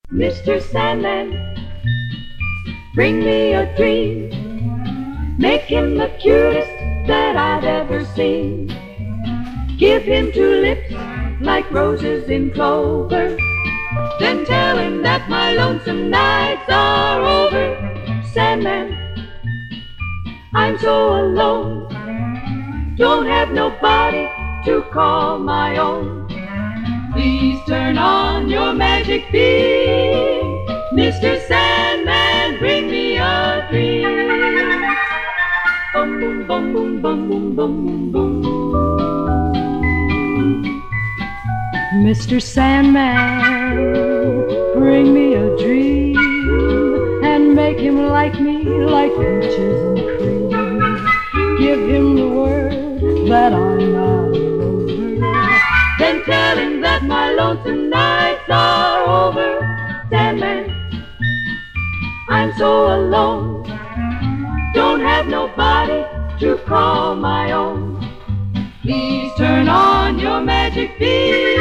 Mr. Sandman, bring me a dream. Make him the cutest that I've ever seen. Give him two lips like roses in clover. Then tell him that my lonesome nights are over. Sandman, I'm so alone. Don't have nobody to call my own. Please turn on your magic beam. Mr. Sandman, bring me a dream. Boom, boom, boom, boom, boom, boom, boom, boom. Mr. Sandman, bring me a dream and make him like me, like peaches and cream. Give him the word that I'm not over. Then tell him that my lonesome nights are over. Sandman, I'm so alone. Don't have nobody to call my own. Please turn on your magic beam.